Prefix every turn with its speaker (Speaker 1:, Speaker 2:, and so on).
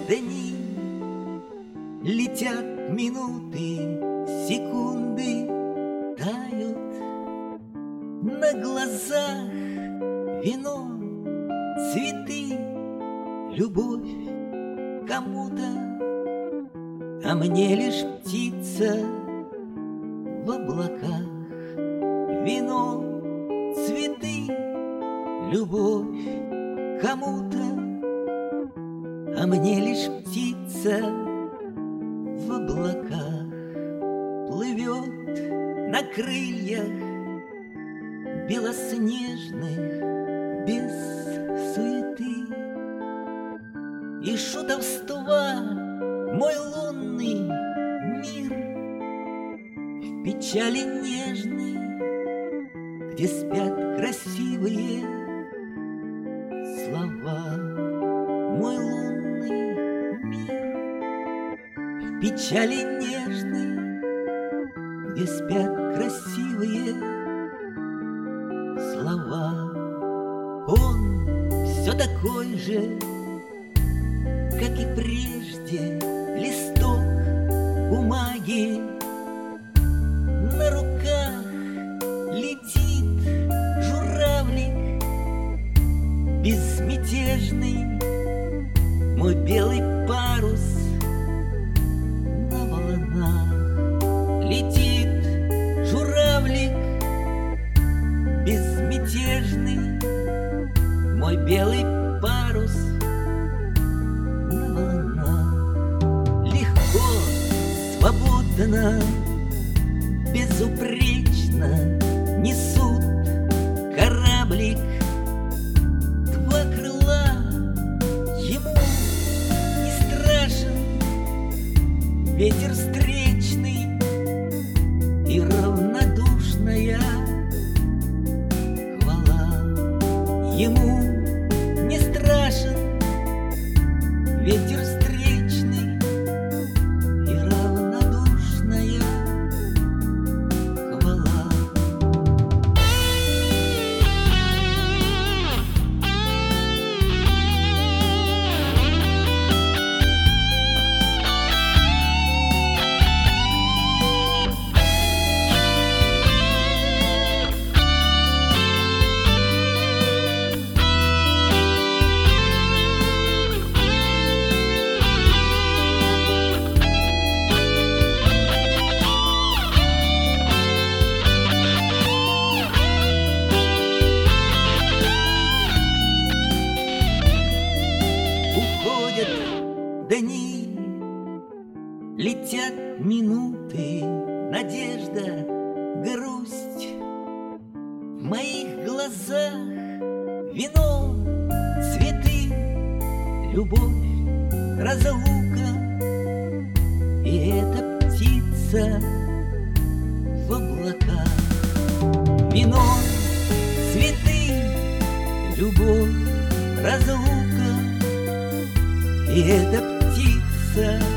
Speaker 1: дни, летят минуты, секунды тают. На глазах вино, цветы, любовь кому-то, а мне лишь птица в облаках. Вино, цветы, любовь кому-то, а мне лишь птица в облаках. Плывет на крыльях белоснежных, без суеты и шутовства мой лунный мир в печали нежной, где спят красивые слова. Мой лунный мир в печали нежной, где спят красивые слова. Он все такой же, как и прежде, листок бумаги. На руках летит журавлик безмятежный, мой белый парус на волнах. Летит журавлик безмятежный, мой белый парус на волнах. Легко, свободно, безупречно несут кораблик. Два крыла ему не страшен ветер встречный и равнодушная хвала. Ему не страшен ветер встречный и равнодушная хвала. Дни, летят минуты, надежда, грусть. В моих глазах вино, цветы, любовь, разлука. И эта птица в облаках. Вино, цветы, любовь, разлука. И эта птица